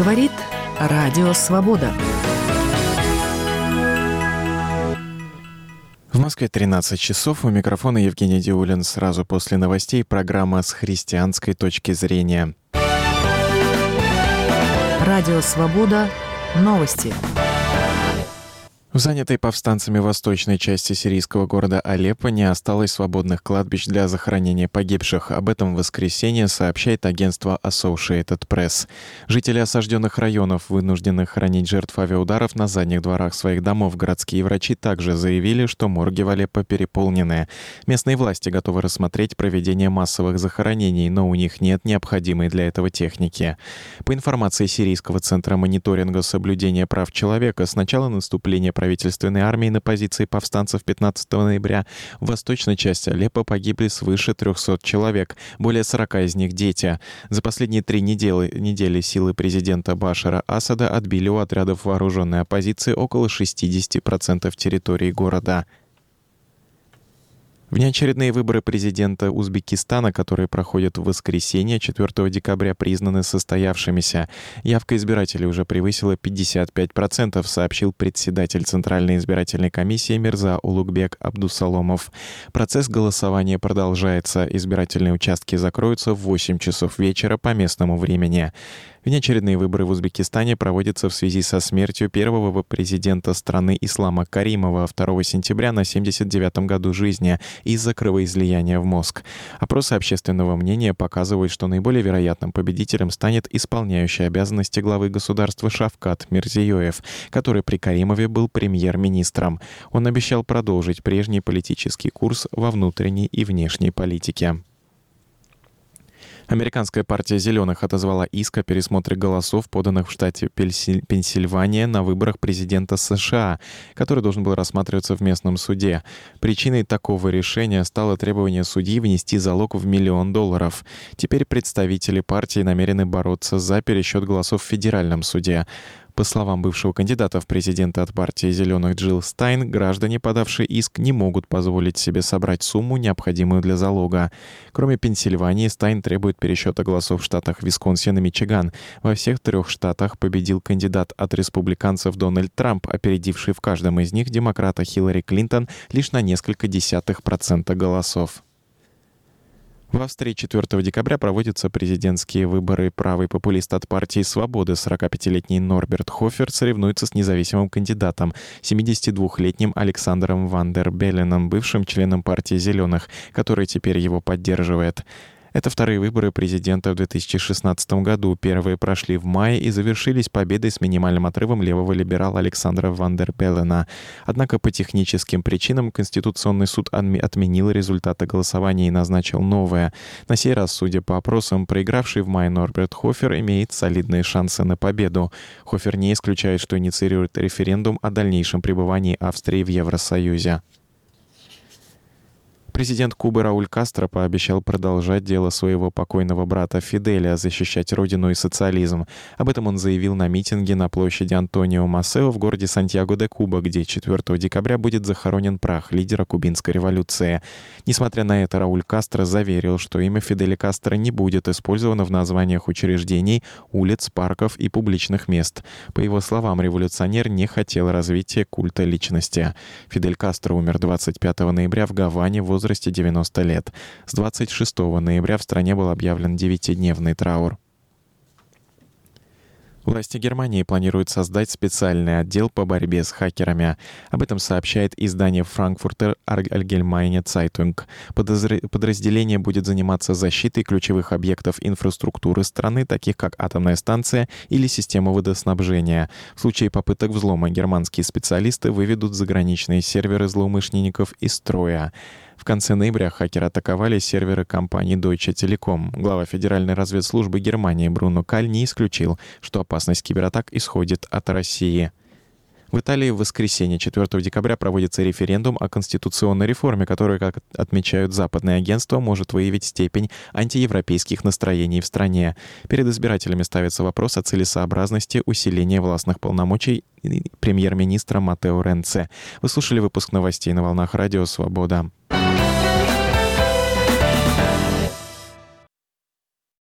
Говорит Радио Свобода. В Москве 13 часов. У микрофона Евгений Диулин. Сразу после новостей программа «С христианской точки зрения». Радио Свобода. Новости. В занятой повстанцами восточной части сирийского города Алеппо не осталось свободных кладбищ для захоронения погибших. Об этом в воскресенье сообщает агентство Associated Press. Жители осажденных районов вынуждены хоронить жертв авиаударов на задних дворах своих домов. Городские врачи также заявили, что морги в Алеппо переполнены. Местные власти готовы рассмотреть проведение массовых захоронений, но у них нет необходимой для этого техники. По информации Сирийского центра мониторинга соблюдения прав человека, с начала наступления правительственной армии на позиции повстанцев 15 ноября в восточной части Алеппо погибли свыше 300 человек, более 40 из них дети. За последние 3 недели силы президента Башара Асада отбили у отрядов вооруженной оппозиции около 60% территории города. Внеочередные выборы президента Узбекистана, которые проходят в воскресенье, 4 декабря, признаны состоявшимися. Явка избирателей уже превысила 55%, сообщил председатель Центральной избирательной комиссии Мирза Улугбек Абдусаломов. Процесс голосования продолжается. Избирательные участки закроются в 8 часов вечера по местному времени. Внеочередные выборы в Узбекистане проводятся в связи со смертью первого президента страны Ислама Каримова 2 сентября на 79-м году жизни из-за кровоизлияния в мозг. Опросы общественного мнения показывают, что наиболее вероятным победителем станет исполняющий обязанности главы государства Шавкат Мирзиёев, который при Каримове был премьер-министром. Он обещал продолжить прежний политический курс во внутренней и внешней политике. Американская партия «Зеленых» отозвала иск о пересмотре голосов, поданных в штате Пенсильвания на выборах президента США, который должен был рассматриваться в местном суде. Причиной такого решения стало требование судьи внести залог в $1 миллион. Теперь представители партии намерены бороться за пересчет голосов в федеральном суде. По словам бывшего кандидата в президенты от партии «Зеленых» Джилл Стайн, граждане, подавшие иск, не могут позволить себе собрать сумму, необходимую для залога. Кроме Пенсильвании, Стайн требует пересчета голосов в штатах Висконсин и Мичиган. Во всех 3 штатах победил кандидат от республиканцев Дональд Трамп, опередивший в каждом из них демократа Хиллари Клинтон лишь на несколько десятых процента голосов. В Австрии 4 декабря проводятся президентские выборы. Правый популист от партии «Свободы» 45-летний Норберт Хофер соревнуется с независимым кандидатом 72-летним Александром Ван дер Белленом, бывшим членом партии «Зеленых», который теперь его поддерживает. Это вторые выборы президента в 2016 году. Первые прошли в мае и завершились победой с минимальным отрывом левого либерала Александра Ван дер Беллена. Однако по техническим причинам Конституционный суд отменил результаты голосования и назначил новое. На сей раз, судя по опросам, проигравший в мае Норберт Хофер имеет солидные шансы на победу. Хофер не исключает, что инициирует референдум о дальнейшем пребывании Австрии в Евросоюзе. Президент Кубы Рауль Кастро пообещал продолжать дело своего покойного брата Фиделя, защищать родину и социализм. Об этом он заявил на митинге на площади Антонио Масео в городе Сантьяго-де-Куба, где 4 декабря будет захоронен прах лидера кубинской революции. Несмотря на это, Рауль Кастро заверил, что имя Фиделя Кастро не будет использовано в названиях учреждений, улиц, парков и публичных мест. По его словам, революционер не хотел развития культа личности. Фидель Кастро умер 25 ноября в Гаване в возрасте 90 лет. С 26 ноября в стране был объявлен 9-дневный траур. Власти Германии планируют создать специальный отдел по борьбе с хакерами. Об этом сообщает издание Frankfurter Allgemeine Zeitung. Подразделение будет заниматься защитой ключевых объектов инфраструктуры страны, таких как атомная станция или система водоснабжения. В случае попыток взлома германские специалисты выведут заграничные серверы злоумышленников из строя. В конце ноября хакеры атаковали серверы компании Deutsche Telekom. Глава Федеральной разведслужбы Германии Бруно Каль не исключил, что опасность кибератак исходит от России. В Италии в воскресенье 4 декабря проводится референдум о конституционной реформе, который, как отмечают западные агентства, может выявить степень антиевропейских настроений в стране. Перед избирателями ставится вопрос о целесообразности усиления властных полномочий премьер-министра Маттео Ренци. Вы слушали выпуск новостей на волнах Радио Свобода.